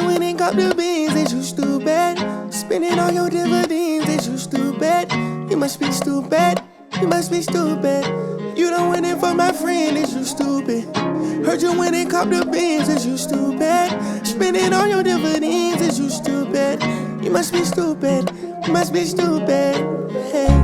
you went and got the beans, is you stupid? Spending all your dividends, is you stupid? You must be stupid, you must be stupid. You done went in for my friend, is you stupid? Heard you went and caught the beans, is you stupid? Spending all your dividends, is you stupid? You must be stupid, you must be stupid. Hey.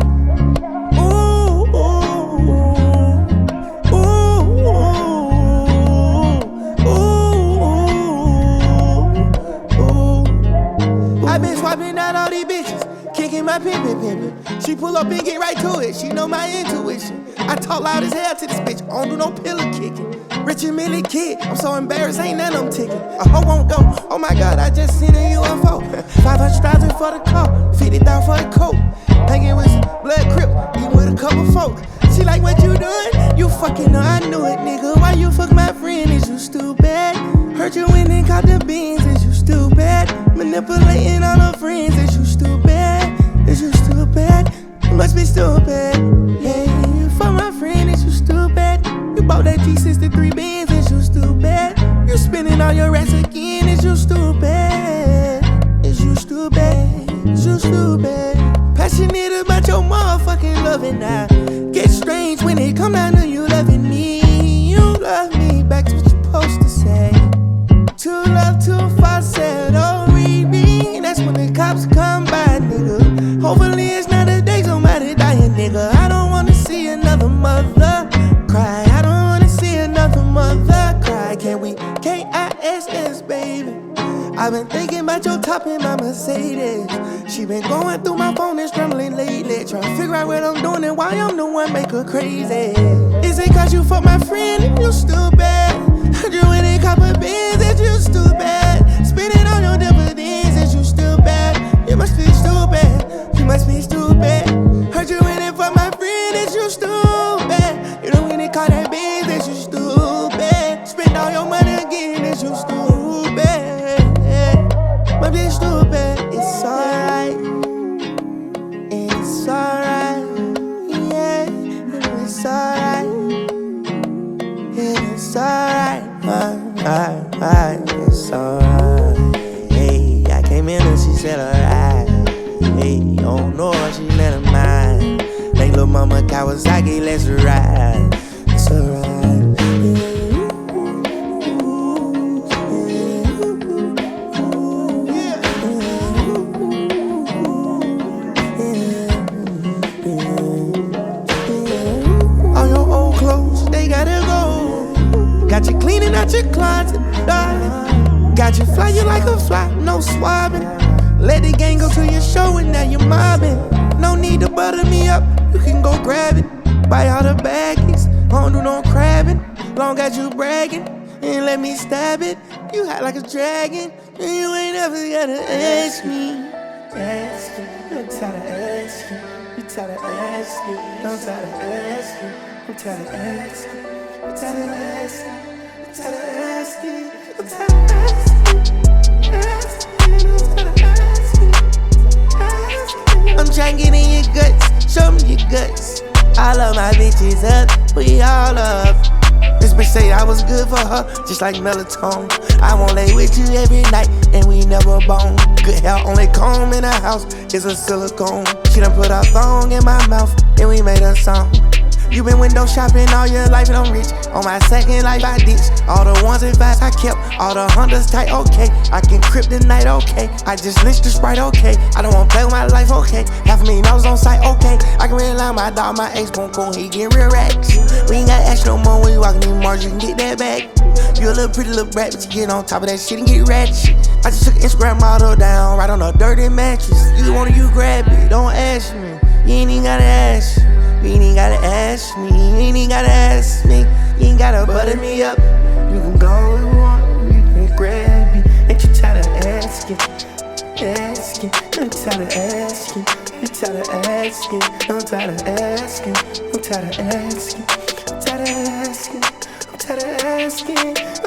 I been swapping out all these bitches, kicking my pimpin'. She pull up and get right to it, she know my intuition. I talk loud as hell to this bitch, I don't do no pillow kicking. Rich and Millie kid, I'm so embarrassed, ain't none of them ticking. A hoe won't go, oh my god, I just seen a UFO. 500,000 for the car, 50,000 for the coat. Hanging with some blood crip, eating with a couple folk. She like, what you doing? You fucking know I knew it, nigga. Why you fuck my friend? Is you stupid? Heard you went and caught the beans, is you stupid? Manipulating all her friends, is you stupid? Is you stupid? You must be stupid. Yeah, for my friend, is you stupid? You bought that G63 Benz, is you stupid? You spending all your rats again, is you stupid? Is you stupid? Is you stupid? Passionate about your motherfucking loving now. Get strange when it come down to you loving me. You love me, back to what you're supposed to say. Too love, too far, said, don't read me. That's when the cops come by, nigga. Hopefully it's not a day somebody dying, nigga. I don't wanna see another mother cry. I don't wanna see another mother cry. Can we KISS, baby? I've been thinking about your top in my Mercedes. She been going through my phone and scrambling lately, trying to figure out what I'm doing and why I'm the one make her crazy. Is it cause you fuck my friend? You stupid. Heard you in a couple beans, is you stupid? Spending all your dividends, is you stupid? You must be stupid, you must be stupid. Heard you in it for my friend, is you stupid? You don't really call that beans, is you stupid? Spend all your money again, is you stupid? Must be stupid, it's alright. It's alright, yeah, it's alright. It's alright, it's alright. Hey, I came in and she said alright. Hey, you don't know her, she let her mind. Like little mama Kawasaki, let's ride. It's alright. All your old clothes, they gotta go. Got you cleaning out your closet, darling. Got you fly you like a fly, no swabbing. Let the gang go to your show and now you're mobbing. No need to butter me up, you can go grab it. Buy all the baggies, don't do no crabbing. Long as you bragging, and let me stab it. You hot like a dragon, and you ain't ever gotta ask me. Ask me, I'm tired of asking. You tired of asking, I'm tired of asking. I'm tired of asking, I'm tired of asking. I'm tired of asking, I'm tired of asking. I'm trying to get in your guts, show me your guts. All of my bitches up, we all up. This bitch say I was good for her, just like melatonin. I won't lay with you every night, and we never bone. Good hair, only comb in the house is a silicone. She done put her thong in my mouth, and we made a song. You been window shopping all your life and I'm rich. On my second life I ditched all the ones and fives I kept, all the Hondas tight, okay. I can kryptonite, okay. I just lynched the Sprite, okay. I don't wanna play with my life, okay. $500,000 on site, okay. I can rely on my dog, my ex won't go, he get real racks. We ain't got ash no more when you walking in Mars, you can get that back. You a little pretty little brat, but you get on top of that shit and get ratchet. I just took an Instagram model down, right on a dirty mattress. You want it, you grab it, don't ask me. You ain't even gotta ask. You ain't even gotta ask me. You ain't even gotta ask me. You ain't gotta butter me up. You can go where you want. You can grab me. Ain't you tired of asking? Asking. I'm tired of asking. I'm tired of asking. I'm tired of asking. I'm tired of asking. I'm tired of asking. I'm tired of asking.